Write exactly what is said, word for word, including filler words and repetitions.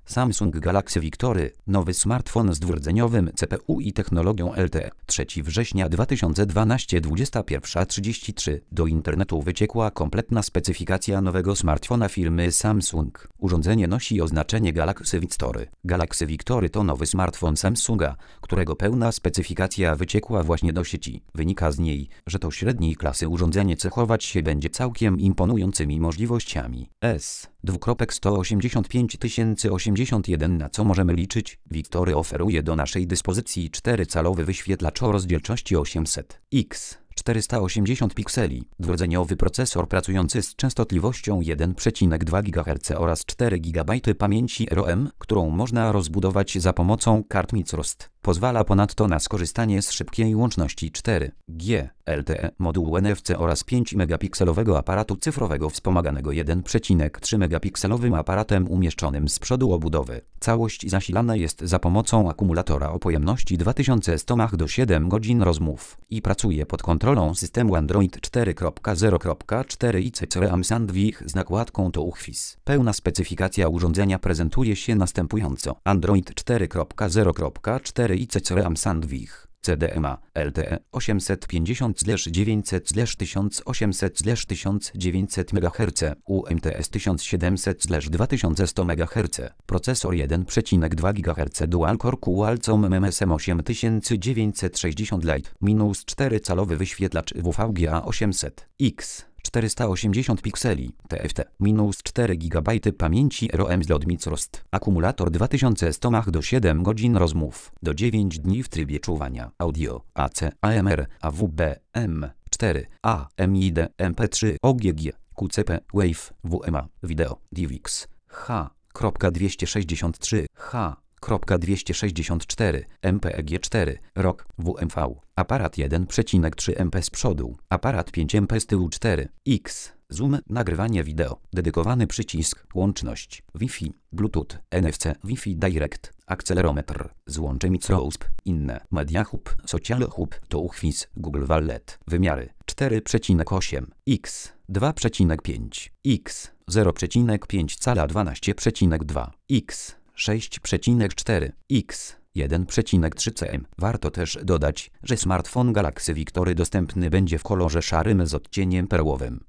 Samsung Galaxy Victory, nowy smartfon z dwurdzeniowym C P U i technologią L T E. trzeciego września dwa tysiące dwunastego, dwudziesta pierwsza trzydzieści trzy. Do internetu wyciekła kompletna specyfikacja nowego smartfona firmy Samsung. Urządzenie nosi oznaczenie Galaxy Victory. Galaxy Victory to nowy smartfon Samsunga, którego pełna specyfikacja wyciekła właśnie do sieci. Wynika z niej, że to średniej klasy urządzenie cechować się będzie całkiem imponującymi możliwościami. S. sto osiemdziesiąt pięć tysięcy osiemdziesiąt jeden. Na co możemy liczyć? Victory oferuje do naszej dyspozycji czterycalowy wyświetlacz o rozdzielczości osiemset piks. czterysta osiemdziesiąt pikseli, dwurdzeniowy procesor pracujący z częstotliwością jeden przecinek dwa gigaherca oraz cztery gigabajty pamięci ROM, którą można rozbudować za pomocą kart Microsoft. Pozwala ponadto na skorzystanie z szybkiej łączności cztery G, L T E, modułu N F C oraz pięć megapikselowego aparatu cyfrowego wspomaganego jeden przecinek trzy megapikselowym aparatem umieszczonym z przodu obudowy. Całość zasilana jest za pomocą akumulatora o pojemności dwa tysiące sto mAh do siedem godzin rozmów i pracuje pod kontrolą systemu Android cztery zero cztery i C C R A M Sandwich z nakładką to uchwis. Pełna specyfikacja urządzenia prezentuje się następująco. Android cztery zero cztery i C C R A M Sandwich. C D M A, L T E osiemset pięćdziesiąt dziewięćset tysiąc osiemset tysiąc dziewięćset megaherców, U M T S tysiąc siedemset dwa tysiące sto megaherców, procesor jeden przecinek dwa gigaherca dual-core Qualcomm M M S M osiem tysięcy dziewięćset sześćdziesiąt Lite, minus czterycalowy wyświetlacz W V G A osiemset X. czterysta osiemdziesiąt pikseli, T F T, minus cztery gigabajty pamięci ROM z Microsoft, akumulator dwa tysiące sto mAh do siedem godzin rozmów, do dziewięć dni w trybie czuwania, audio, A C, A M R, A W B, M cztery, A M I D, M P trzy, O G G, Q C P, WAV, W M A, wideo, DivX, H dwieście sześćdziesiąt trzy, H dwieście sześćdziesiąt cztery, M P E G cztery, R O G, W M V, aparat jeden przecinek trzy M P z przodu, aparat pięć M P z tyłu cztery X, zoom, nagrywanie wideo, dedykowany przycisk, łączność, Wi-Fi, Bluetooth, N F C, Wi-Fi Direct, akcelerometr, złącze Microsoft, inne, Media Hub, Social Hub, to uchwis, Google Wallet, wymiary, cztery przecinek osiem X, dwa przecinek pięć X, zero przecinek pięć cala dwanaście przecinek dwa X, sześć przecinek cztery X, jeden przecinek trzy cm. Warto też dodać, że smartfon Galaxy Victory dostępny będzie w kolorze szarym z odcieniem perłowym.